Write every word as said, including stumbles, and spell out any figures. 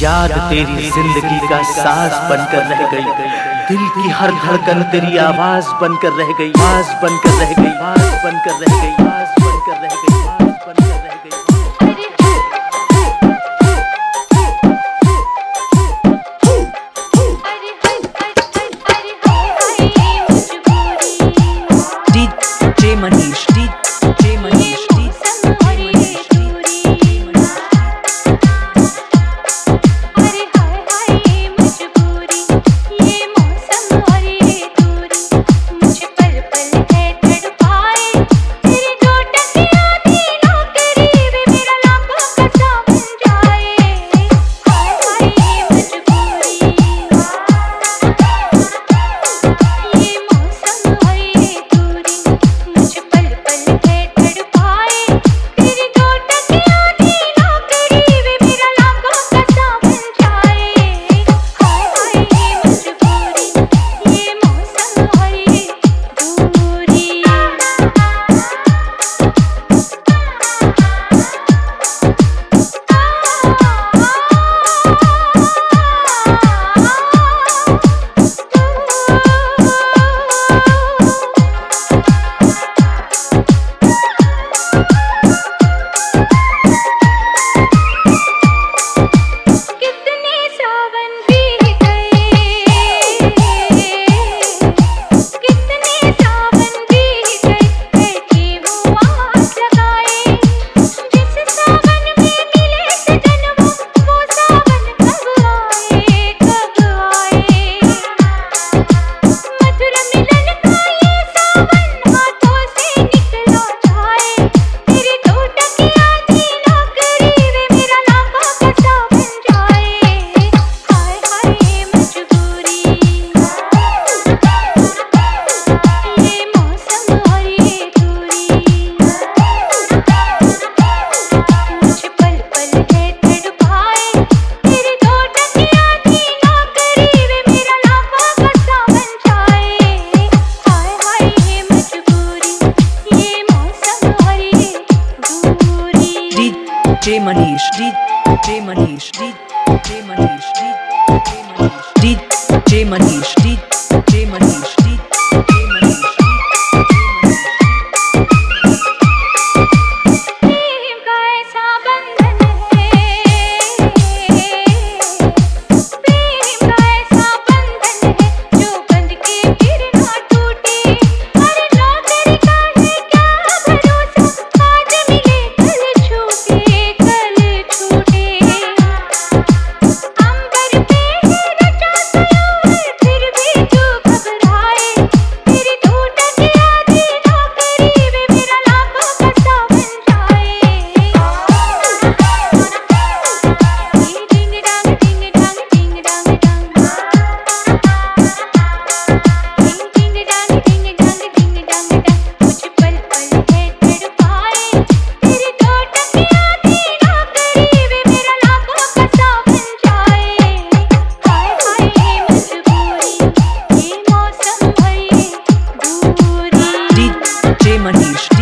याद तेरी जिंदगी का सांस बनकर रह गई, दिल की हर धड़कन तेरी आवाज बनकर रह गई, आवाज बनकर रह गई, आवाज बनकर रह गई, आवाज बनकर रह गई, आवाज बनकर रह गई। DJ Manish DJ Manish DJ Manish DJ Manish DJ Manish DJ Manish DJ Manish DJ Manish प्रेम का ऐसा बंधन है, प्रेम का ऐसा बंधन है जो बंध के फिर ना टूटे। हर नौकरी का है क्या भरोसा, आज मिले कल छूटे। डीजे मनीष।